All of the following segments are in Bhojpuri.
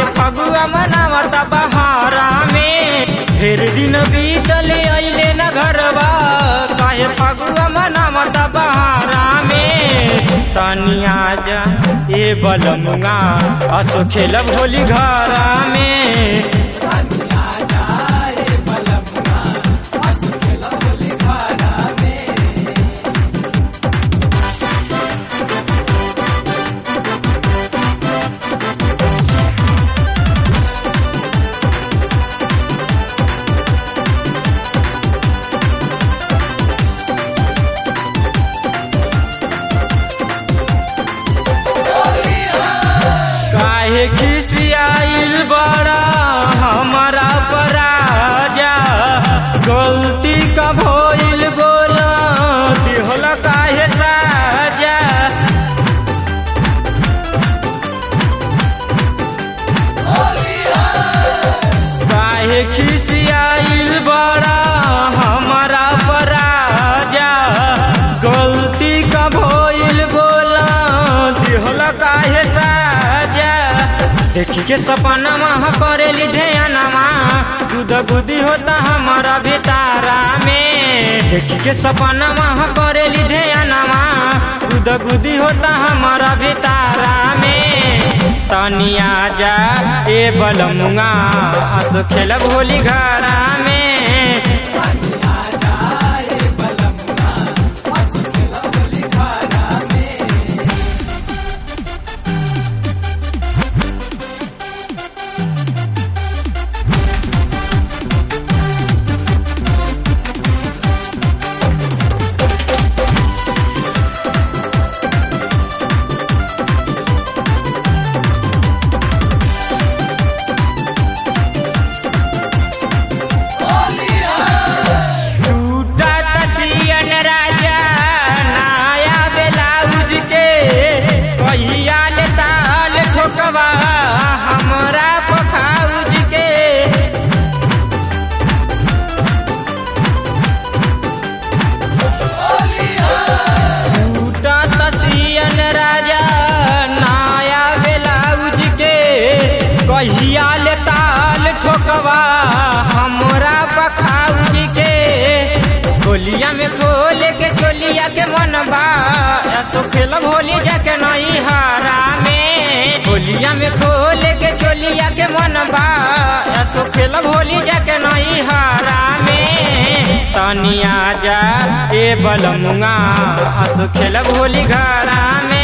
फगुआ मनावता बहारा में। ढेर दिन बीतल अइले न घरवा, काहे फगुआ मनावता बहारा में। तनी आजा ए बलमुआ असो खेलब होली घरा में। काहे खिसियाइल बड़ा हमारा पराजा, गलती का भइल बोला दिहला काहे साजा। काहे खिसियाइल बड़ा हमारा पराजा, गलती का भइल बोला दिहला काहे साजा। देखी के सपना महा करेली ध्यानमा, दूध गुदी होता हमारा भितारा में। देखी के सपना महा करेली ध्यानमा, दूध गुदी होता हमारा भितारा में। तनी आजा ए बलमुआ असो खेलब होली घरा में। हमरा पखाउज के टूटा तसियन राजा नया ब्लाउज के, कहिया ले ताल ठोकवा हमरा पखाउज के। होलिया में खोल के चोलिया के मनबा, ऐसो खेलब होली जाके नहीं हारा में। होलिया में खोल के चोलिया के मनबा, ऐसो खेलब होली जाके नहीं हारा में। तनी आजा ए बलमुआ असो खेलब होली घरा में।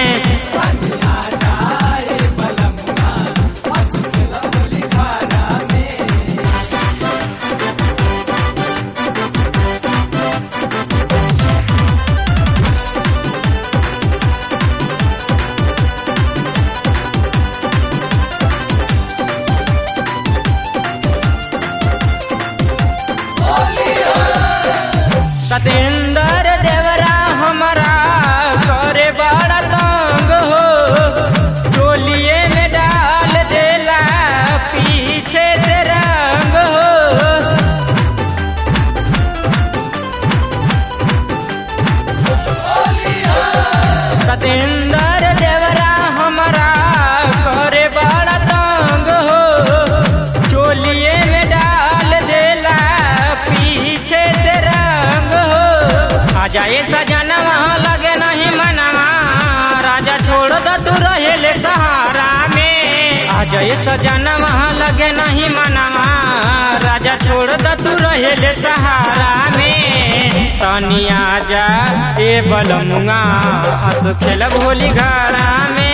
सतेंद्र देवरा हमारा करे बड़ा तंग हो, चोलिए में डाल देला पीछे से रंग हो। सतेंद्र देवरा हमारा करे बड़ा तंग हो, चोलिए में डाल देला पीछे से रंग हो। आजा ये सजना वहाँ लगे नहीं मनवा, राजा छोड़ दो तू रहेले सहारा में। आजा ये सजना वहाँ लगे नहीं मनवा, राजा छोड़ दो तू रहेले सहारा में। तनी आजा ए बलमुआ असो खेलब होली घरा में।